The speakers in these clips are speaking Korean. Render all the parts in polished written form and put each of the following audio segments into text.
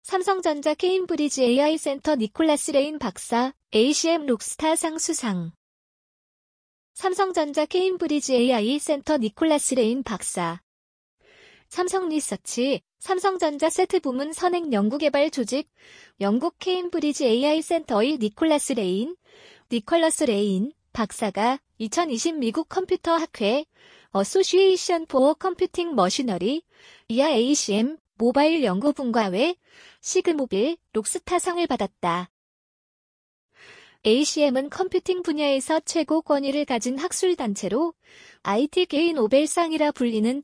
삼성전자 케임브리지 AI 센터 니콜라스 레인 박사, ACM 록스타상 수상. 삼성전자 케임브리지 AI 센터 니콜라스 레인 박사. 삼성리서치, 삼성전자 세트 부문 선행 연구개발 조직, 영국 케임브리지 AI 센터의 니콜러스 레인 박사가 2020 미국 컴퓨터 학회 어소시에이션 포어 컴퓨팅 머시너리, 이하 ACM 모바일 연구분과외 시그모빌 록스타상을 받았다. ACM은 컴퓨팅 분야에서 최고 권위를 가진 학술단체로 IT계의 노벨상이라 불리는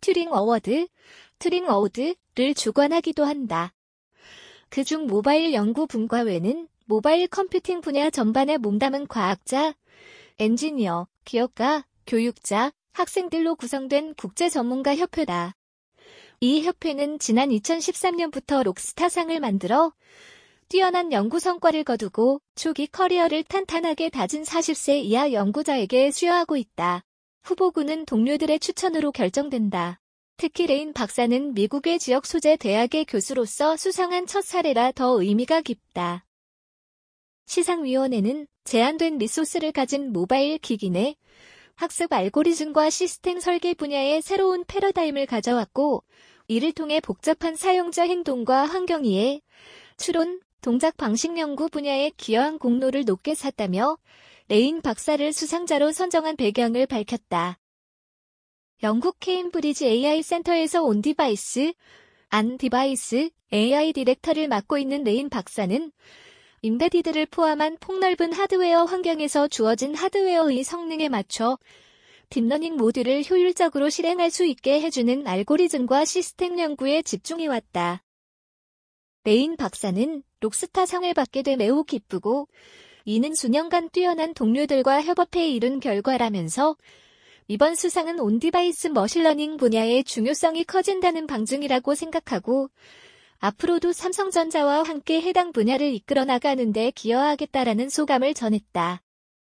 튜링어워드를 주관하기도 한다. 그중 모바일 연구분과외는 모바일 컴퓨팅 분야 전반에 몸담은 과학자, 엔지니어, 기업가, 교육자, 학생들로 구성된 국제 전문가 협회다. 이 협회는 지난 2013년부터 록스타상을 만들어 뛰어난 연구 성과를 거두고 초기 커리어를 탄탄하게 다진 40세 이하 연구자에게 수여하고 있다. 후보군은 동료들의 추천으로 결정된다. 특히 레인 박사는 미국의 지역 소재 대학의 교수로서 수상한 첫 사례라 더 의미가 깊다. 시상위원회는 제한된 리소스를 가진 모바일 기기 내 학습 알고리즘과 시스템 설계 분야의 새로운 패러다임을 가져왔고, 이를 통해 복잡한 사용자 행동과 환경 이해, 추론, 동작 방식 연구 분야에 기여한 공로를 높게 샀다며 레인 박사를 수상자로 선정한 배경을 밝혔다. 영국 케임브리지 AI 센터에서 온디바이스 AI 디렉터를 맡고 있는 레인 박사는 임베디드를 포함한 폭넓은 하드웨어 환경에서 주어진 하드웨어의 성능에 맞춰 딥러닝 모듈을 효율적으로 실행할 수 있게 해주는 알고리즘과 시스템 연구에 집중해왔다. 레인 박사는 록스타상을 받게 돼 매우 기쁘고, 이는 수년간 뛰어난 동료들과 협업해 이룬 결과라면서 이번 수상은 온디바이스 머신러닝 분야의 중요성이 커진다는 방증이라고 생각하고, 앞으로도 삼성전자와 함께 해당 분야를 이끌어 나가는 데 기여하겠다라는 소감을 전했다.